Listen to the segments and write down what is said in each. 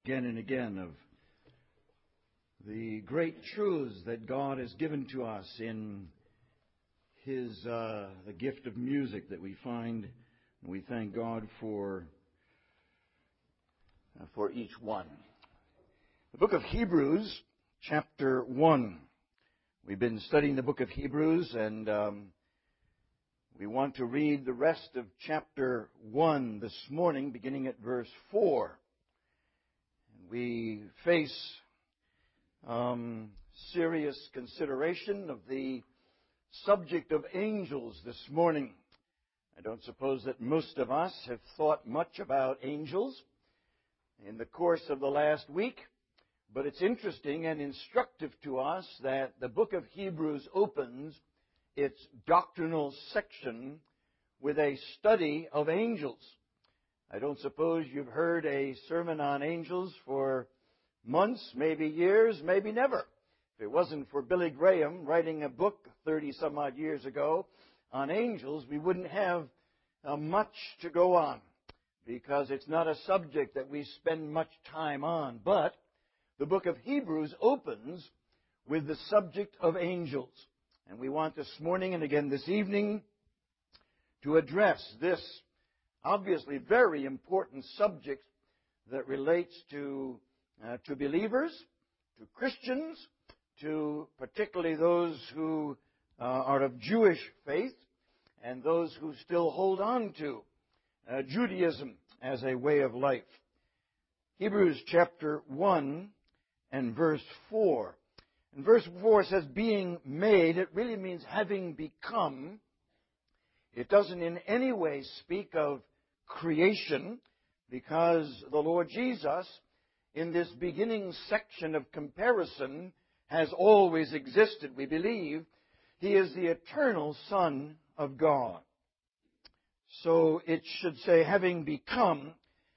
again and again of the great truths that God has given to us in the gift of music that we find, and we thank God for each one. The book of Hebrews, chapter 1. We've been studying the book of Hebrews, and we want to read the rest of chapter 1 this morning, beginning at verse 4. We face serious consideration of the subject of angels this morning. I don't suppose that most of us have thought much about angels in the course of the last week, but it's interesting and instructive to us that the book of Hebrews opens its doctrinal section with a study of angels. I don't suppose you've heard a sermon on angels for months, maybe years, maybe never. If it wasn't for Billy Graham writing a book 30-some-odd years ago on angels, we wouldn't have much to go on, because it's not a subject that we spend much time on. But the book of Hebrews opens with the subject of angels. And we want this morning and again this evening to address this obviously very important subject that relates to believers, to Christians, to particularly those who are of Jewish faith and those who still hold on to Judaism as a way of life. Hebrews chapter 1 and verse 4. And verse 4 says, being made. It really means having become. It doesn't in any way speak of creation, because the Lord Jesus, in this beginning section of comparison, has always existed, we believe. He is the eternal Son of God. So it should say, having become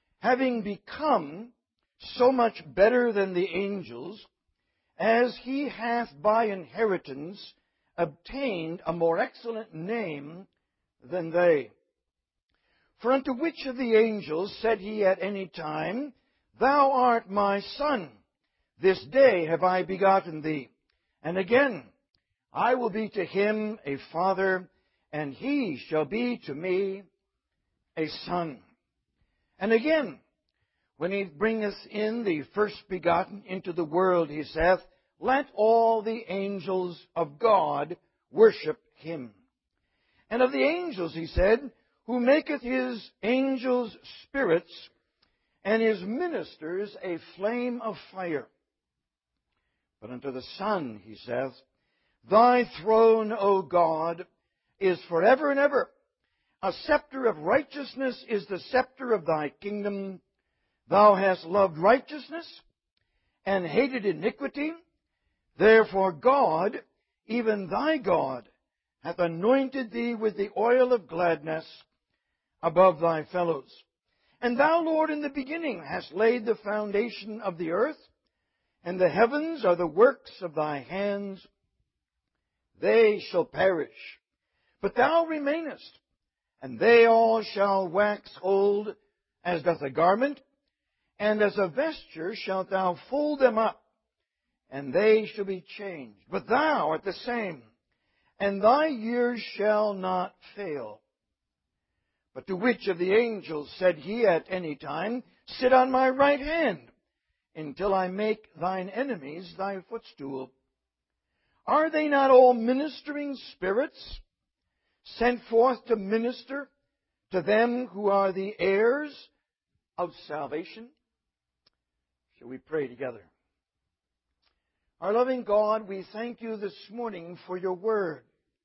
so much better than the angels, as he hath by inheritance obtained a more excellent name than they. For unto which of the angels said he at any time, Thou art my Son, this day have I begotten thee. And again, I will be to him a father, and he shall be to me a son. And again, when he bringeth in the first begotten into the world, he saith, Let all the angels of God worship him. And of the angels, he said, who maketh his angels spirits, and his ministers a flame of fire. But unto the Son, he saith, Thy throne, O God, is forever and ever. A scepter of righteousness is the scepter of thy kingdom. Thou hast loved righteousness and hated iniquity. Therefore God, even thy God, hath anointed thee with the oil of gladness above thy fellows. And thou, Lord, in the beginning hast laid the foundation of the earth, and the heavens are the works of thy hands. They shall perish, but thou remainest, and they all shall wax old as doth a garment, and as a vesture shalt thou fold them up, and they shall be changed. But thou art the same, and thy years shall not fail. But to which of the angels said he at any time, Sit on my right hand, until I make thine enemies thy footstool? Are they not all ministering spirits, sent forth to minister to them who are the heirs of salvation? Shall we pray together? Our loving God, we thank you this morning for your word.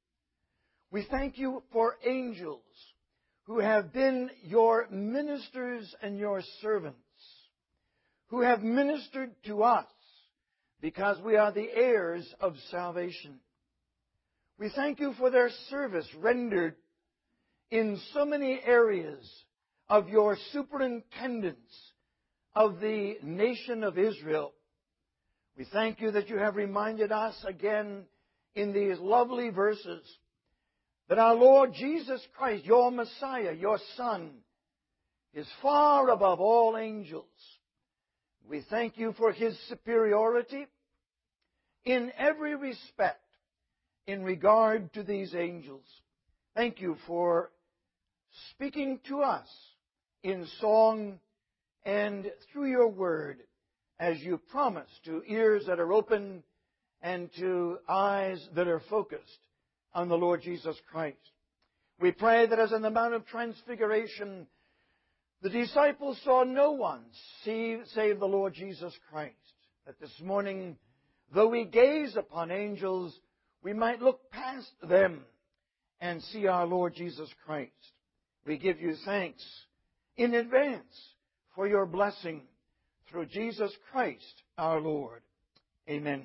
We thank you for angels who have been your ministers and your servants, who have ministered to us because we are the heirs of salvation. We thank you for their service rendered in so many areas of your superintendence of the nation of Israel. We thank you that you have reminded us again in these lovely verses that our Lord Jesus Christ, your Messiah, your Son, is far above all angels, We thank you for His superiority in every respect in regard to these angels. Thank you for speaking to us in song and through your word, as you promised, to ears that are open and to eyes that are focused on the Lord Jesus Christ. We pray that as on the Mount of Transfiguration, the disciples saw no one save the Lord Jesus Christ, that this morning, though we gaze upon angels, we might look past them and see our Lord Jesus Christ. We give you thanks in advance for your blessing through Jesus Christ our Lord. Amen.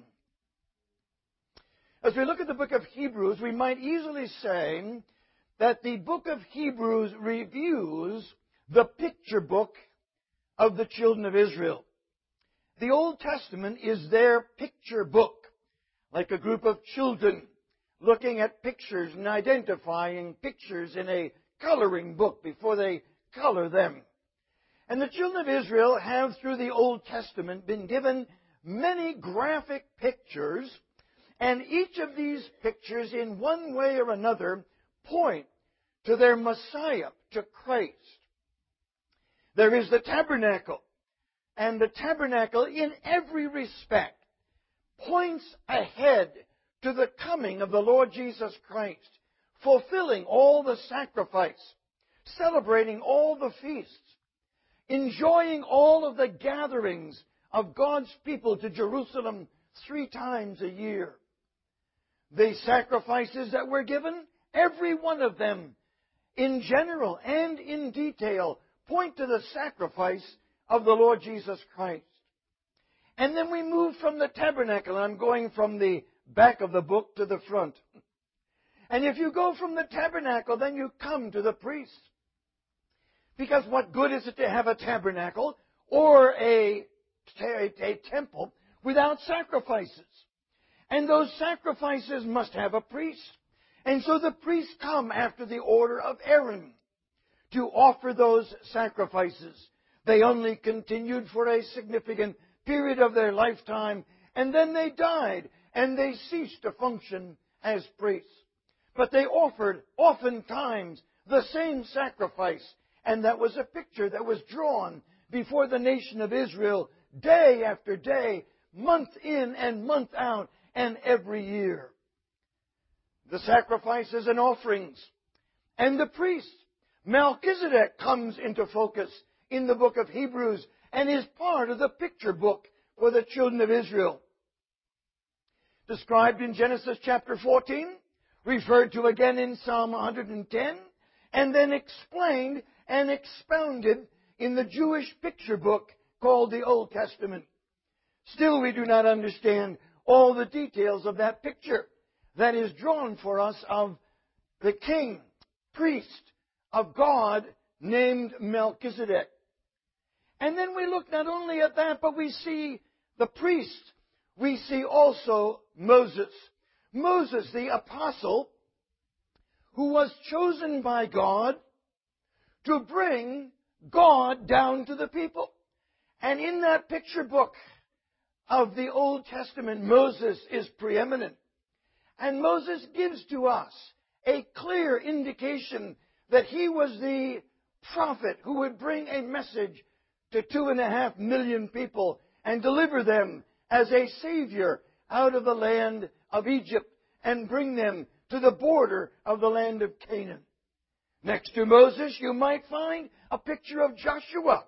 As we look at the book of Hebrews, we might easily say that the book of Hebrews reviews the picture book of the children of Israel. The Old Testament is their picture book, like a group of children looking at pictures and identifying pictures in a coloring book before they color them. And the children of Israel have, through the Old Testament, been given many graphic pictures, and each of these pictures, in one way or another, point to their Messiah, to Christ. There is the tabernacle, and the tabernacle, in every respect, points ahead to the coming of the Lord Jesus Christ, fulfilling all the sacrifice, celebrating all the feasts, enjoying all of the gatherings of God's people to Jerusalem 3 times a year. The sacrifices that were given, every one of them, in general and in detail, point to the sacrifice of the Lord Jesus Christ. And then we move from the tabernacle. I'm going from the back of the book to the front. And if you go from the tabernacle, then you come to the priest. Because what good is it to have a tabernacle or a temple without sacrifices? And those sacrifices must have a priest. And so the priests come after the order of Aaron to offer those sacrifices. They only continued for a significant period of their lifetime, and then they died, and they ceased to function as priests. But they offered, oftentimes, the same sacrifice, and that was a picture that was drawn before the nation of Israel day after day, month in and month out, and every year. The sacrifices and offerings, and the priests. Melchizedek comes into focus in the book of Hebrews and is part of the picture book for the children of Israel. Described in Genesis chapter 14, referred to again in Psalm 110, and then explained and expounded in the Jewish picture book called the Old Testament. Still, we do not understand all the details of that picture that is drawn for us of the king, priest of God named Melchizedek. And then we look not only at that, but we see the priest. We see also Moses. Moses, the apostle, who was chosen by God to bring God down to the people. And in that picture book of the Old Testament, Moses is preeminent. And Moses gives to us a clear indication that he was the prophet who would bring a message to 2.5 million people and deliver them as a Savior out of the land of Egypt and bring them to the border of the land of Canaan. Next to Moses, you might find a picture of Joshua.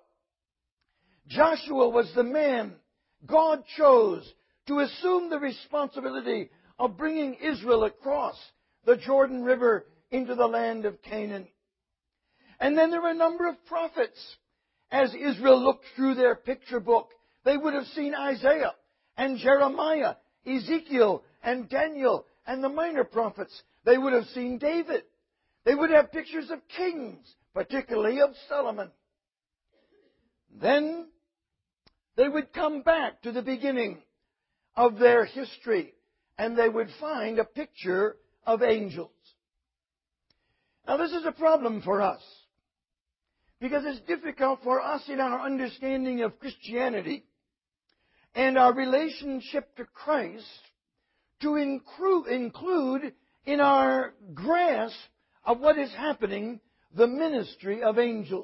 Joshua was the man God chose to assume the responsibility of bringing Israel across the Jordan River into the land of Canaan. And then there were a number of prophets. As Israel looked through their picture book, they would have seen Isaiah and Jeremiah, Ezekiel and Daniel and the minor prophets. They would have seen David. They would have pictures of kings, particularly of Solomon. Then they would come back to the beginning of their history, and they would find a picture of angels. Now, this is a problem for us, because it's difficult for us in our understanding of Christianity and our relationship to Christ to include in our grasp of what is happening the ministry of angels.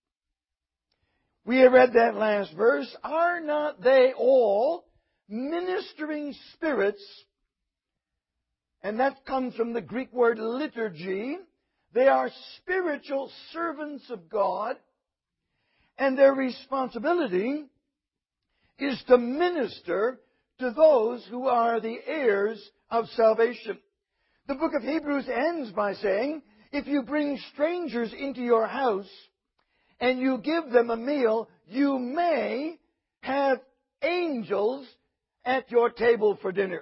We have read that last verse. Are not they all ministering spirits? And that comes from the Greek word liturgy. They are spiritual servants of God, and their responsibility is to minister to those who are the heirs of salvation. The book of Hebrews ends by saying, if you bring strangers into your house and you give them a meal, you may have angels at your table for dinner.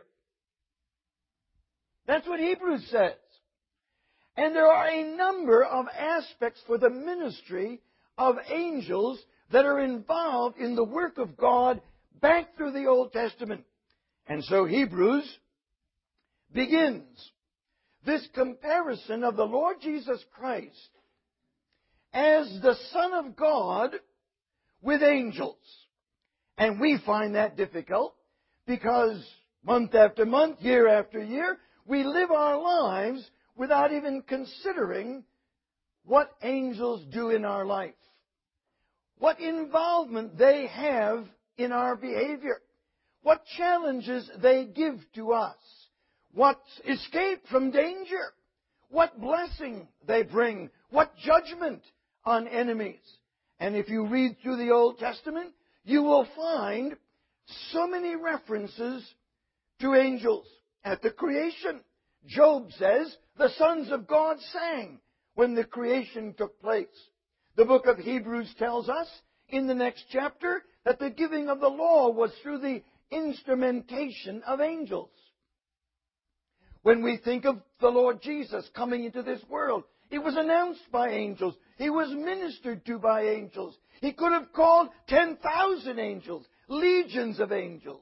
That's what Hebrews says. And there are a number of aspects for the ministry of angels that are involved in the work of God back through the Old Testament. And so Hebrews begins this comparison of the Lord Jesus Christ as the Son of God with angels. And we find that difficult because month after month, year after year, we live our lives without even considering what angels do in our life, what involvement they have in our behavior, what challenges they give to us, what escape from danger, what blessing they bring, what judgment on enemies. And if you read through the Old Testament, you will find so many references to angels. At the creation, Job says, the sons of God sang when the creation took place. The book of Hebrews tells us in the next chapter that the giving of the law was through the instrumentation of angels. When we think of the Lord Jesus coming into this world, it was announced by angels. He was ministered to by angels. He could have called 10,000 angels, legions of angels.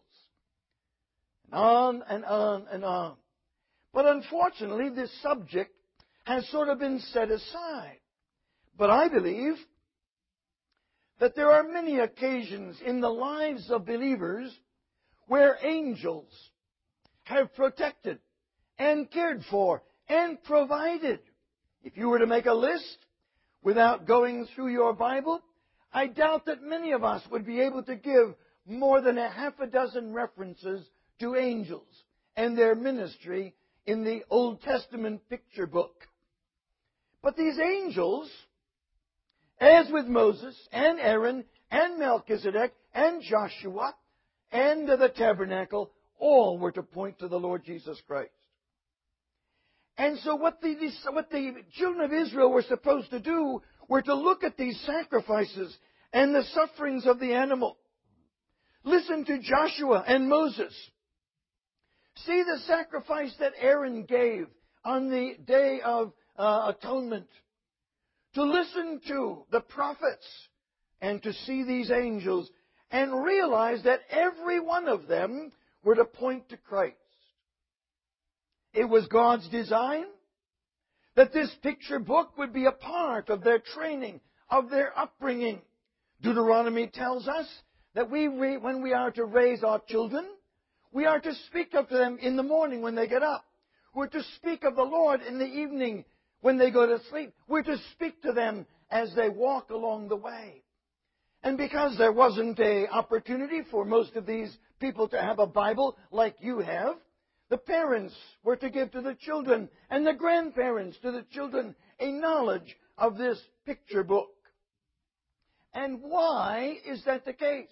On and on and on. But unfortunately, this subject has sort of been set aside. But I believe that there are many occasions in the lives of believers where angels have protected and cared for and provided. If you were to make a list without going through your Bible, I doubt that many of us would be able to give more than a half a dozen references to angels and their ministry in the Old Testament picture book. But these angels, as with Moses and Aaron and Melchizedek and Joshua and the tabernacle, all were to point to the Lord Jesus Christ. And so what the children of Israel were supposed to do were to look at these sacrifices and the sufferings of the animal. Listen to Joshua and Moses. See the sacrifice that Aaron gave on the Day of Atonement. To listen to the prophets and to see these angels and realize that every one of them were to point to Christ. It was God's design that this picture book would be a part of their training, of their upbringing. Deuteronomy tells us that when we are to raise our children, we are to speak of them in the morning when they get up. We're to speak of the Lord in the evening when they go to sleep. We're to speak to them as they walk along the way. And because there wasn't an opportunity for most of these people to have a Bible like you have, the parents were to give to the children and the grandparents to the children a knowledge of this picture book. And why is that the case?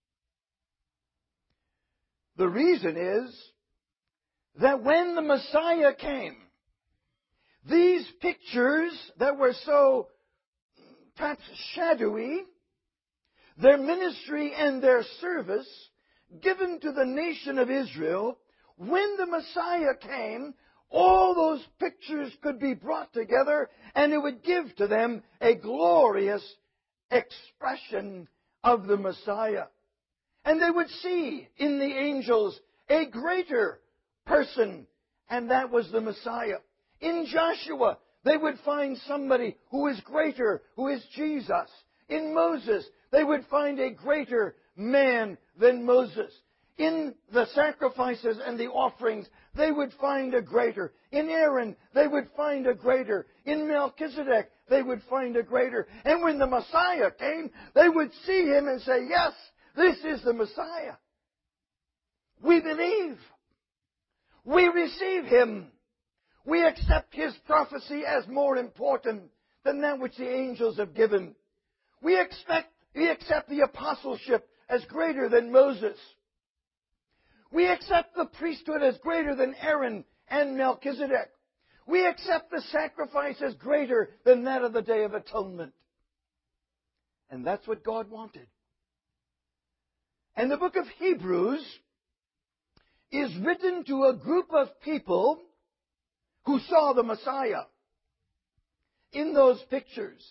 The reason is that when the Messiah came, these pictures that were so perhaps shadowy, their ministry and their service given to the nation of Israel, when the Messiah came, all those pictures could be brought together and it would give to them a glorious expression of the Messiah. And they would see in the angels a greater person, and that was the Messiah. In Joshua, they would find somebody who is greater, who is Jesus. In Moses, they would find a greater man than Moses. In the sacrifices and the offerings, they would find a greater. In Aaron, they would find a greater. In Melchizedek, they would find a greater. And when the Messiah came, they would see him and say, yes, this is the Messiah. We believe. We receive him. We accept his prophecy as more important than that which the angels have given. We accept the apostleship as greater than Moses. We accept the priesthood as greater than Aaron and Melchizedek. We accept the sacrifice as greater than that of the Day of Atonement. And that's what God wanted. And the book of Hebrews is written to a group of people who saw the Messiah in those pictures.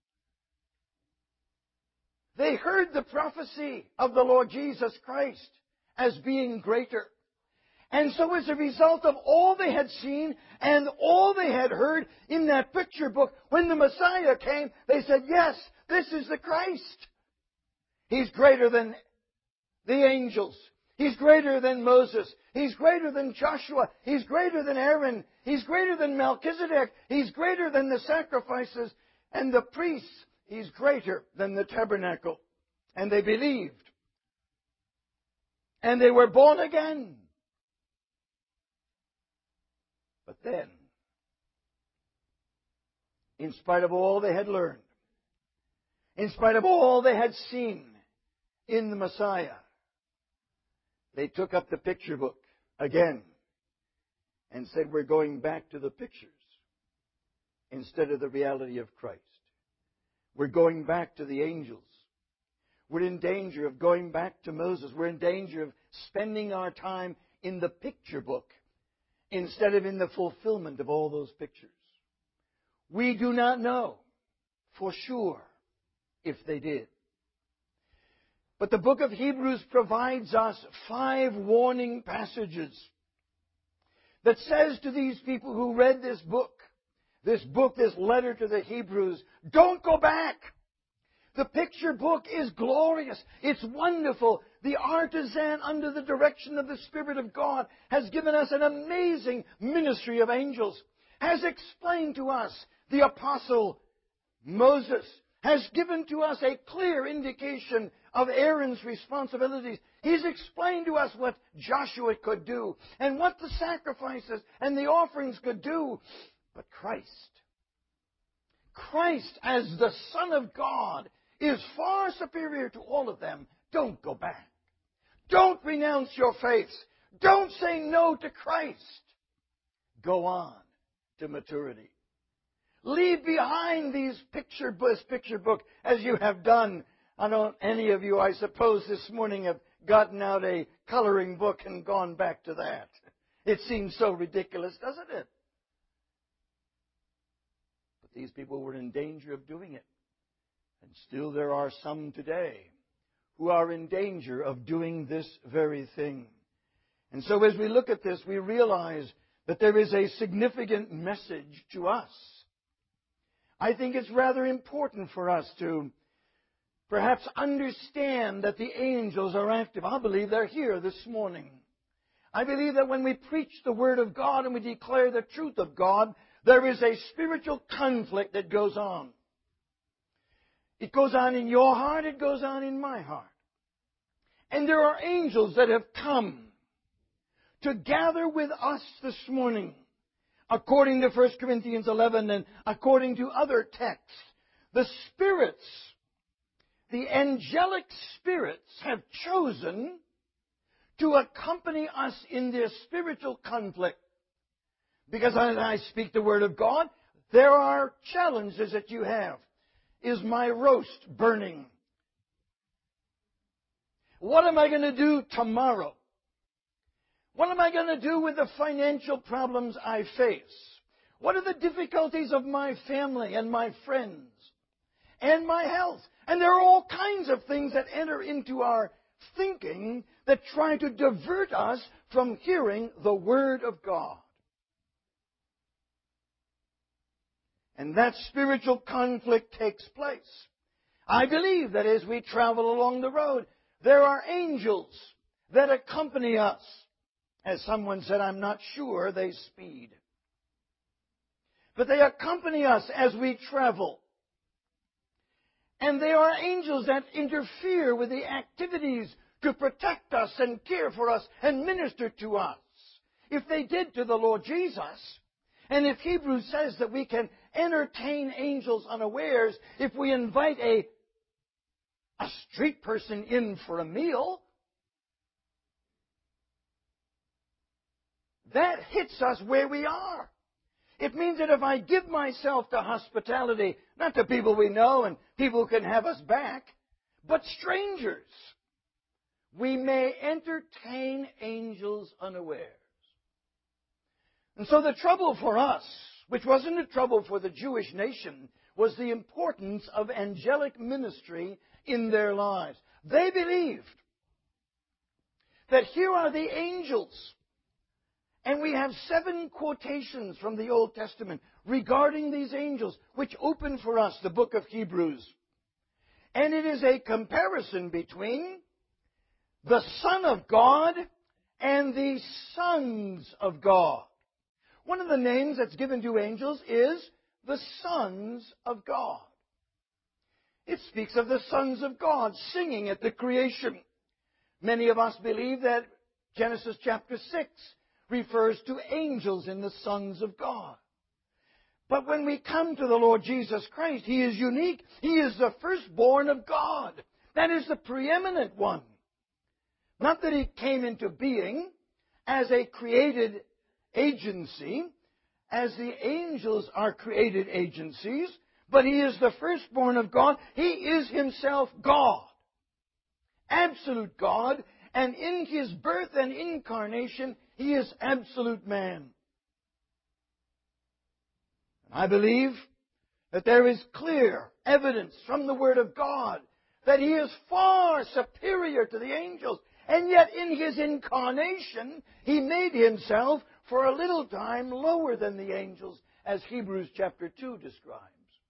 They heard the prophecy of the Lord Jesus Christ as being greater. And so as a result of all they had seen and all they had heard in that picture book, when the Messiah came, they said, yes, this is the Christ. He's greater than the angels. He's greater than Moses. He's greater than Joshua. He's greater than Aaron. He's greater than Melchizedek. He's greater than the sacrifices and the priests. He's greater than the tabernacle. And they believed. And they were born again. But then, in spite of all they had learned, in spite of all they had seen in the Messiah, they took up the picture book again and said, we're going back to the pictures instead of the reality of Christ. We're going back to the angels. We're in danger of going back to Moses. We're in danger of spending our time in the picture book instead of in the fulfillment of all those pictures. We do not know for sure if they did. But the book of Hebrews provides us 5 warning passages that says to these people who read this letter to the Hebrews, don't go back. The picture book is glorious. It's wonderful. The artisan, under the direction of the Spirit of God, has given us an amazing ministry of angels, has explained to us the apostle Moses, has given to us a clear indication of Aaron's responsibilities. He's explained to us what Joshua could do and what the sacrifices and the offerings could do. But Christ as the Son of God is far superior to all of them. Don't go back. Don't renounce your faith. Don't say no to Christ. Go on to maturity. Leave behind this picture book as you have done. I don't any of you, I suppose, this morning have gotten out a coloring book and gone back to that. It seems so ridiculous, doesn't it? But these people were in danger of doing it. And still there are some today who are in danger of doing this very thing. And so as we look at this, we realize that there is a significant message to us. I think it's rather important for us to perhaps understand that the angels are active. I believe they're here this morning. I believe that when we preach the Word of God and we declare the truth of God, there is a spiritual conflict that goes on. It goes on in your heart, it goes on in my heart. And there are angels that have come to gather with us this morning. According to 1 Corinthians 11 and according to other texts, the spirits, the angelic spirits have chosen to accompany us in this spiritual conflict. Because as I speak the Word of God, there are challenges that you have. Is my roast burning? What am I going to do tomorrow? What am I going to do with the financial problems I face? What are the difficulties of my family and my friends and my health? And there are all kinds of things that enter into our thinking that try to divert us from hearing the Word of God. And that spiritual conflict takes place. I believe that as we travel along the road, There are angels that accompany us. As someone said, I'm not sure they speed. But they accompany us as we travel. And they are angels that interfere with the activities to protect us and care for us and minister to us. If they did to the Lord Jesus, and if Hebrews says that we can entertain angels unawares if we invite a street person in for a meal, that hits us where we are. It means that if I give myself to hospitality, not to people we know and people who can have us back, but strangers, we may entertain angels unawares. And so the trouble for us, which wasn't a trouble for the Jewish nation, was the importance of angelic ministry in their lives. They believed that here are the angels. And we have 7 quotations from the Old Testament regarding these angels, which open for us the book of Hebrews. And it is a comparison between the Son of God and the sons of God. One of the names that's given to angels is the sons of God. It speaks of the sons of God singing at the creation. Many of us believe that Genesis chapter 6 refers to angels in the sons of God. But when we come to the Lord Jesus Christ, He is unique. He is the firstborn of God. That is the preeminent one. Not that He came into being as a created agency, as the angels are created agencies, but He is the firstborn of God. He is Himself God, absolute God, and in His birth and incarnation, He is absolute man. I believe that there is clear evidence from the Word of God that He is far superior to the angels. And yet in His incarnation, He made Himself for a little time lower than the angels, as Hebrews chapter 2 describes.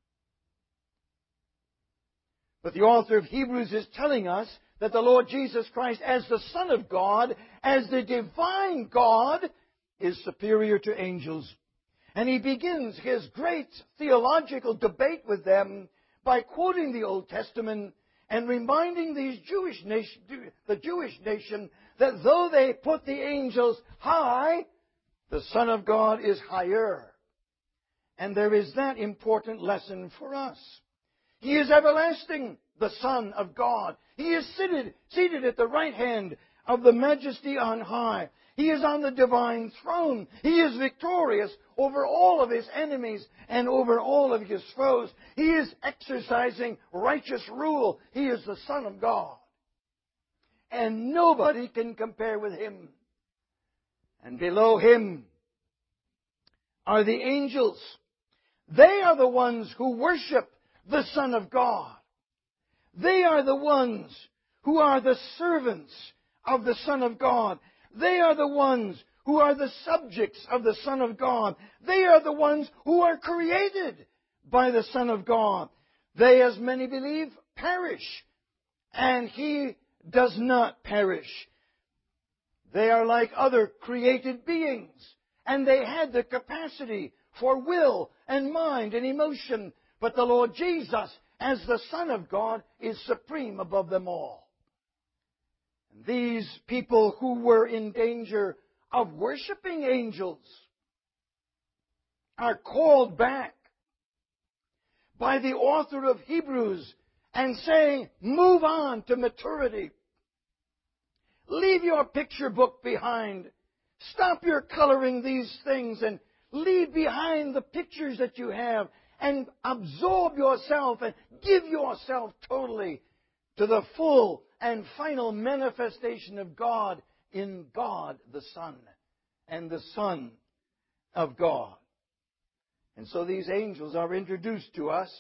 But the author of Hebrews is telling us that the Lord Jesus Christ, as the Son of God, as the divine God, is superior to angels. And he begins his great theological debate with them by quoting the Old Testament and reminding the Jewish nation that though they put the angels high, the Son of God is higher. And there is that important lesson for us. He is everlasting, the Son of God. He is seated at the right hand of the Majesty on high. He is on the divine throne. He is victorious over all of His enemies and over all of His foes. He is exercising righteous rule. He is the Son of God. And nobody can compare with Him. And below Him are the angels. They are the ones who worship the Son of God. They are the ones who are the servants of the Son of God. They are the ones who are the subjects of the Son of God. They are the ones who are created by the Son of God. They, as many believe, perish, and He does not perish. They are like other created beings, and they had the capacity for will and mind and emotion. But the Lord Jesus, as the Son of God, is supreme above them all. These people who were in danger of worshiping angels are called back by the author of Hebrews and saying, move on to maturity. Leave your picture book behind. Stop your coloring these things and leave behind the pictures that you have and absorb yourself and give yourself totally to the full and final manifestation of God in God the Son and the Son of God. And so these angels are introduced to us,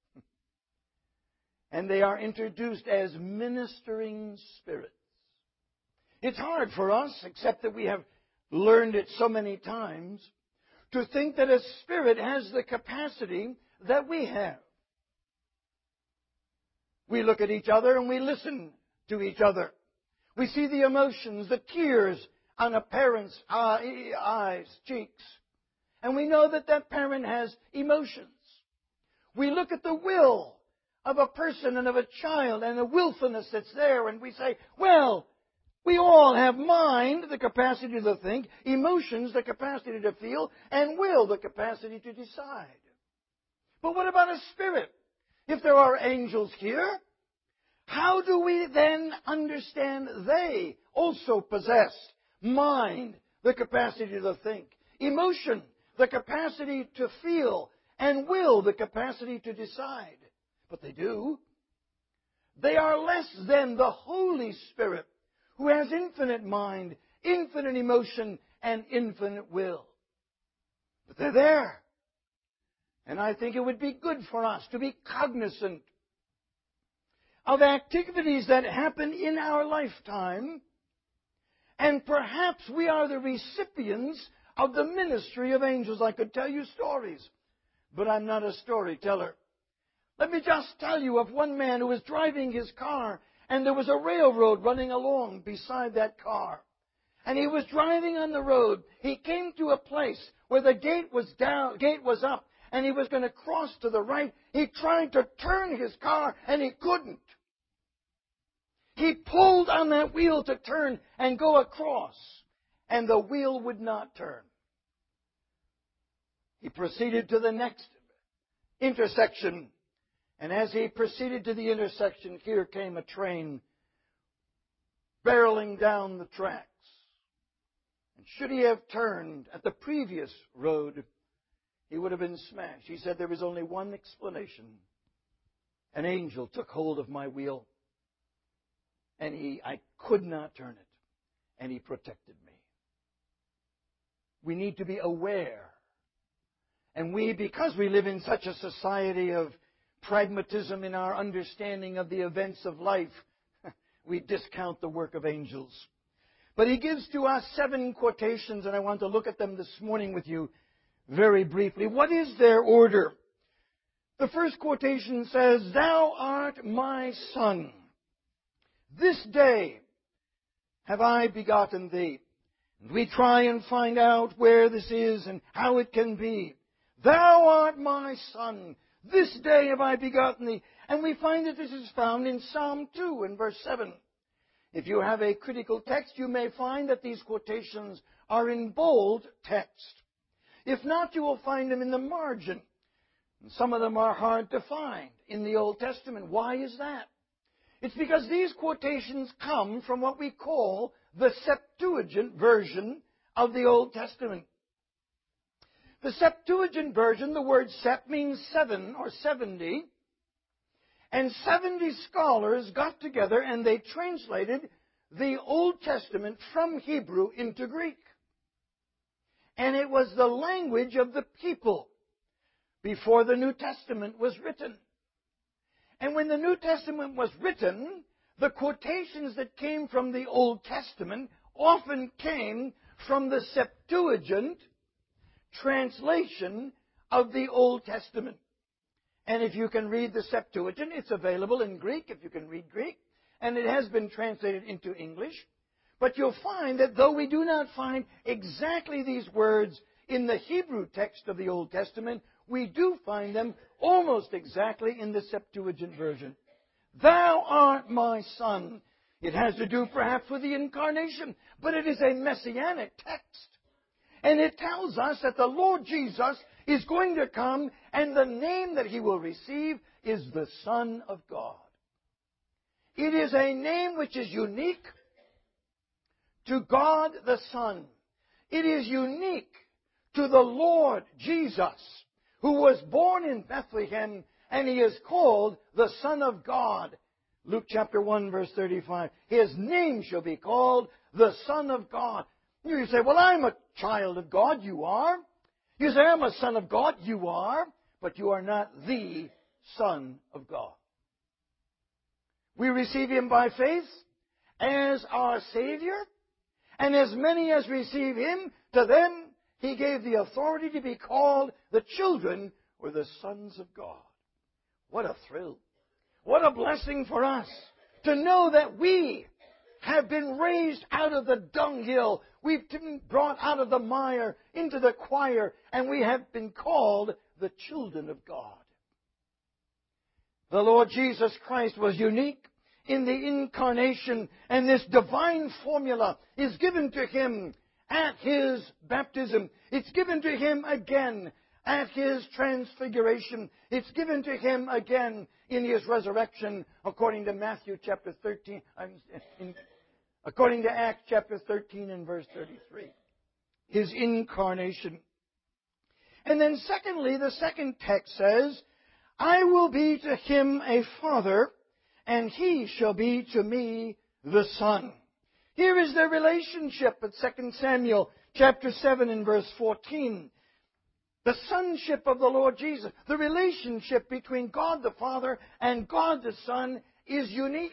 and they are introduced as ministering spirits. It's hard for us, except that we have learned it so many times, to think that a spirit has the capacity that we have. We look at each other and we listen to each other. We see the emotions, the tears on a parent's eyes, cheeks. And we know that that parent has emotions. We look at the will of a person and of a child and the willfulness that's there, and we say, well, we all have mind, the capacity to think, emotions, the capacity to feel, and will, the capacity to decide. But what about a spirit? If there are angels here, how do we then understand they also possess mind, the capacity to think, emotion, the capacity to feel, and will, the capacity to decide? But they do. They are less than the Holy Spirit, who has infinite mind, infinite emotion, and infinite will. But they're there. And I think it would be good for us to be cognizant of activities that happen in our lifetime, and perhaps we are the recipients of the ministry of angels. I could tell you stories, but I'm not a storyteller. Let me just tell you of one man who was driving his car, and there was a railroad running along beside that car. And he was driving on the road. He came to a place where the gate was down, gate was up, and he was going to cross to the right. He tried to turn his car, and he couldn't. He pulled on that wheel to turn and go across, and the wheel would not turn. He proceeded to the next intersection, and as he proceeded to the intersection, here came a train barreling down the tracks. And should he have turned at the previous road, he would have been smashed. He said there was only one explanation. An angel took hold of my wheel, and I could not turn it, and he protected me. We need to be aware. And because we live in such a society of pragmatism in our understanding of the events of life, we discount the work of angels. But he gives to us 7 quotations, and I want to look at them this morning with you very briefly. What is their order? The first quotation says, "Thou art my son. This day have I begotten thee." And we try and find out where this is and how it can be. Thou art my son. This day have I begotten thee. And we find that this is found in Psalm 2 and verse 7. If you have a critical text, you may find that these quotations are in bold text. If not, you will find them in the margin. And some of them are hard to find in the Old Testament. Why is that? It's because these quotations come from what we call the Septuagint version of the Old Testament. The Septuagint version, the word sept means 7 or 70. And 70 scholars got together and they translated the Old Testament from Hebrew into Greek. And it was the language of the people before the New Testament was written. And when the New Testament was written, the quotations that came from the Old Testament often came from the Septuagint translation of the Old Testament. And if you can read the Septuagint, it's available in Greek, if you can read Greek, and it has been translated into English. But you'll find that though we do not find exactly these words in the Hebrew text of the Old Testament, we do find them almost exactly in the Septuagint version. Thou art my son. It has to do perhaps with the incarnation, but it is a messianic text. And it tells us that the Lord Jesus is going to come, and the name that he will receive is the Son of God. It is a name which is unique to God the Son. It is unique to the Lord Jesus, who was born in Bethlehem, and he is called the Son of God. Luke chapter 1, verse 35. His name shall be called the Son of God. You say, well, I'm a child of God. You are. You say, I'm a son of God. You are. But you are not the Son of God. We receive him by faith as our Savior. And as many as receive him, to them he gave the authority to be called the children or the sons of God. What a thrill. What a blessing for us To know that we have been raised out of the dunghill. We've been brought out of the mire into the choir, and we have been called the children of God. The Lord Jesus Christ was unique in the incarnation, and this divine formula is given to Him at His baptism. It's given to Him again at His transfiguration. It's given to Him again in His resurrection, according to Matthew chapter 13, according to Acts chapter 13 and verse 33. His incarnation. And then secondly, the second text says, I will be to him a father, and he shall be to me the son. Here is their relationship at 2 Samuel chapter 7 and verse 14. The sonship of the Lord Jesus, the relationship between God the Father and God the Son is unique.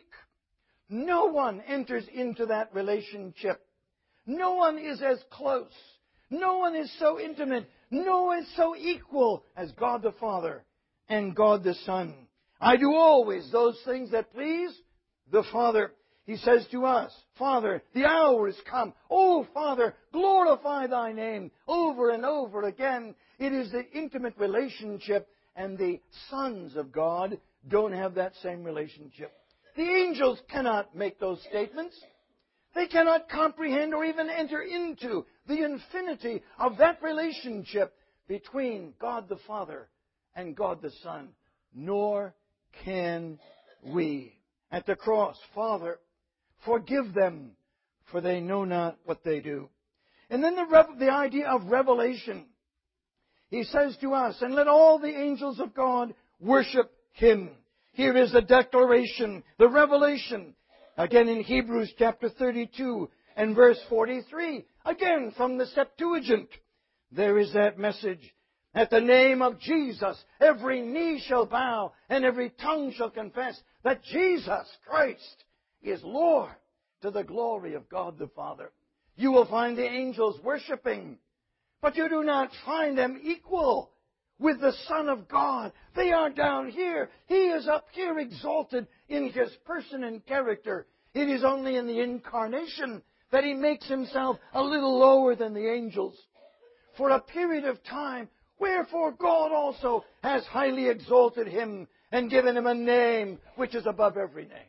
No one enters into that relationship. No one is as close. No one is so intimate. No one is so equal as God the Father and God the Son. I do always those things that please the Father. He says to us, Father, the hour is come. Oh, Father, glorify Thy name. Over and over again. It is the intimate relationship, and the sons of God don't have that same relationship. The angels cannot make those statements. They cannot comprehend or even enter into the infinity of that relationship between God the Father and God the Son. Nor can we. At the cross, Father, forgive them, for they know not what they do. And then the idea of revelation. He says to us, and let all the angels of God worship Him. Here is the declaration, the revelation. Again in Hebrews chapter 32 and verse 43. Again from the Septuagint. There is that message. At the name of Jesus, every knee shall bow and every tongue shall confess that Jesus Christ is Lord, to the glory of God the Father. You will find the angels worshiping, but you do not find them equal with the Son of God. They are down here. He is up here exalted in His person and character. It is only in the incarnation that He makes Himself a little lower than the angels for a period of time. Wherefore God also has highly exalted Him and given Him a name which is above every name.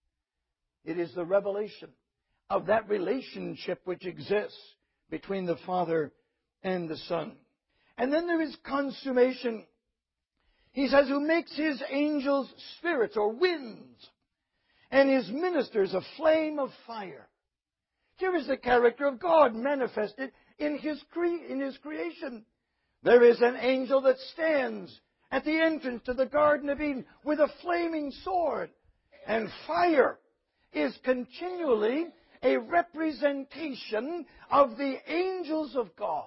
It is the revelation of that relationship which exists between the Father and the Son. And then there is consummation. He says, who makes His angels spirits or winds, and His ministers a flame of fire. Here is the character of God manifested in His creation. There is an angel that stands at the entrance to the Garden of Eden with a flaming sword. And fire is continually a representation of the angels of God.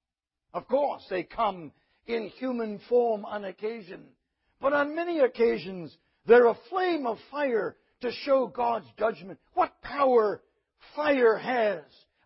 Of course, they come in human form on occasion. But on many occasions, they're a flame of fire to show God's judgment. What power fire has.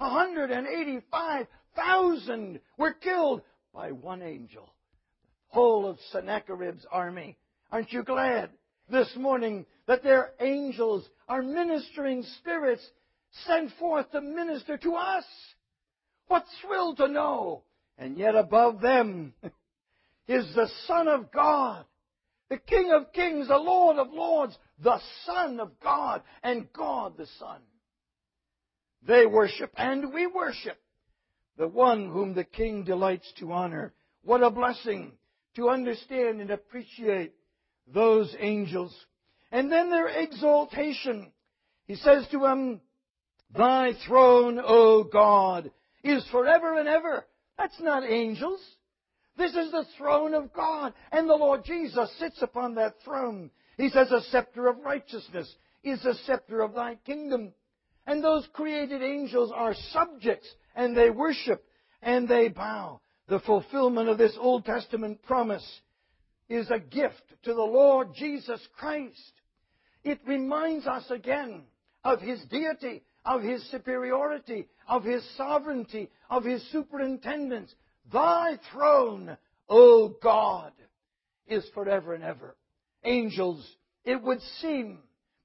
185,000 were killed by one angel. The whole of Sennacherib's army. Aren't you glad this morning that their angels are ministering spirits sent forth to minister to us? What thrill to know! And yet above them is the Son of God, the King of Kings, the Lord of Lords, the Son of God, and God the Son. They worship, and we worship, the one whom the King delights to honor. What a blessing to understand and appreciate those angels. And then their exaltation. He says to them, Thy throne, O God, is forever and ever. That's not angels. This is the throne of God. And the Lord Jesus sits upon that throne. He says, a scepter of righteousness is the scepter of Thy kingdom. And those created angels are subjects, and they worship, and they bow. The fulfillment of this Old Testament promise is a gift to the Lord Jesus Christ. It reminds us again of His deity, of His superiority, of His sovereignty, of His superintendence. Thy throne, O God, is forever and ever. Angels, it would seem,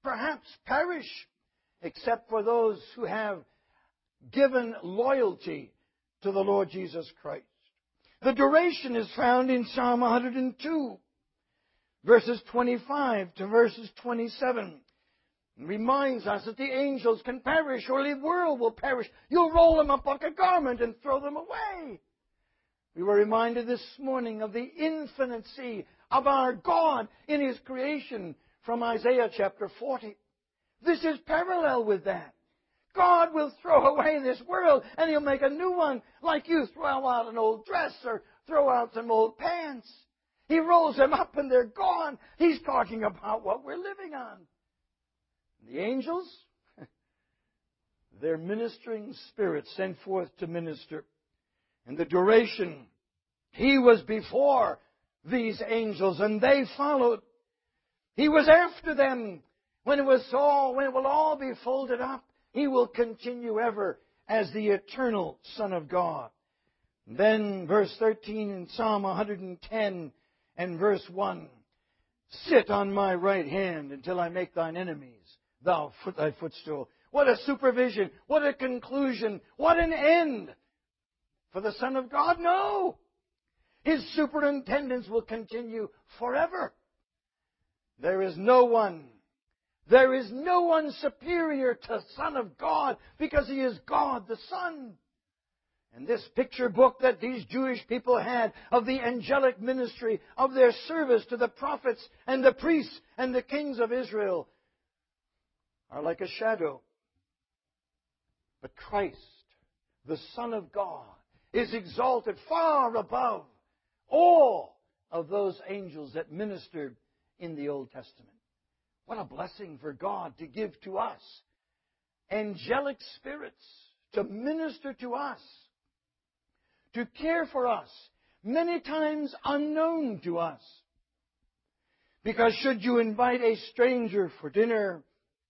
perhaps perish, except for those who have given loyalty to the Lord Jesus Christ. The duration is found in Psalm 102, verses 25 to verses 27. It reminds us that the angels can perish or the world will perish. You'll roll them up like a garment and throw them away. We were reminded this morning of the infinity of our God in His creation from Isaiah chapter 40. This is parallel with that. God will throw away this world and He'll make a new one, like you throw out an old dress or throw out some old pants. He rolls them up and they're gone. He's talking about what we're living on. The angels, they're ministering spirits sent forth to minister. And the duration, He was before these angels and they followed. He was after them. When it will all be folded up, He will continue ever as the eternal Son of God. And then verse 13 in Psalm 110 and verse 1. Sit on my right hand until I make thine enemies thy footstool. What a supervision. What a conclusion. What an end. For the Son of God? No. His superintendence will continue forever. There is no one superior to the Son of God because He is God the Son. And this picture book that these Jewish people had of the angelic ministry, of their service to the prophets and the priests and the kings of Israel, are like a shadow. But Christ, the Son of God, is exalted far above all of those angels that ministered in the Old Testament. What a blessing for God to give to us angelic spirits to minister to us, to care for us, many times unknown to us. Because should you invite a stranger for dinner,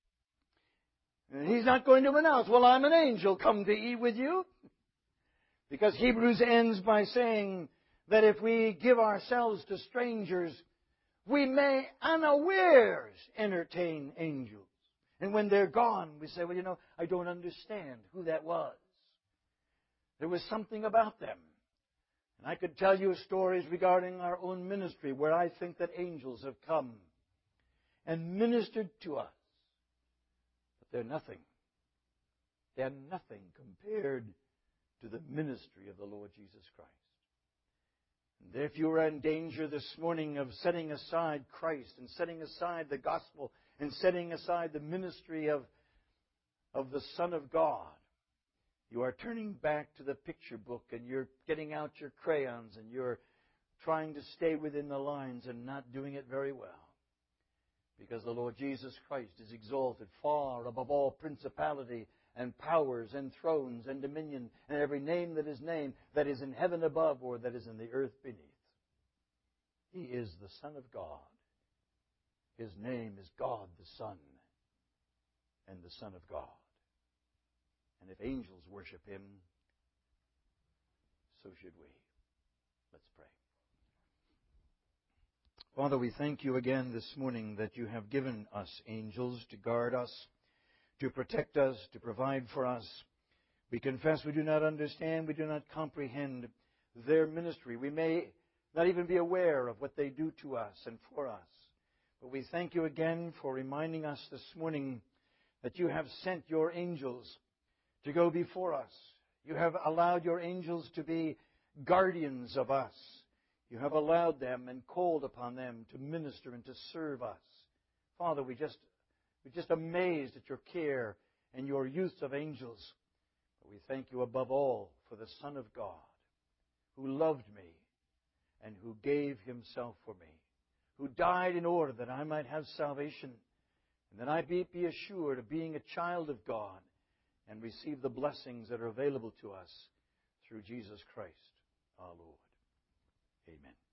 he's not going to announce, well, I'm an angel, come to eat with you. Because Hebrews ends by saying that if we give ourselves to strangers, we may unawares entertain angels. And when they're gone, we say, well, I don't understand who that was. There was something about them. And I could tell you stories regarding our own ministry where I think that angels have come and ministered to us. But they're nothing. They're nothing compared to the ministry of the Lord Jesus Christ. And if you are in danger this morning of setting aside Christ and setting aside the gospel and setting aside the ministry of the Son of God, you are turning back to the picture book and you're getting out your crayons and you're trying to stay within the lines and not doing it very well. Because the Lord Jesus Christ is exalted far above all principality and powers and thrones and dominion and every name that is named, that is in heaven above or that is in the earth beneath. He is the Son of God. His name is God the Son and the Son of God. And if angels worship Him, so should we. Let's pray. Father, we thank You again this morning that You have given us angels to guard us, to protect us, to provide for us. We confess we do not understand, we do not comprehend their ministry. We may not even be aware of what they do to us and for us. But we thank You again for reminding us this morning that You have sent Your angels to go before us. You have allowed Your angels to be guardians of us. You have allowed them and called upon them to minister and to serve us. Father, we're just amazed at Your care and Your use of angels. But we thank You above all for the Son of God who loved me and who gave Himself for me, who died in order that I might have salvation and that I be assured of being a child of God and receive the blessings that are available to us through Jesus Christ, our Lord. Amen.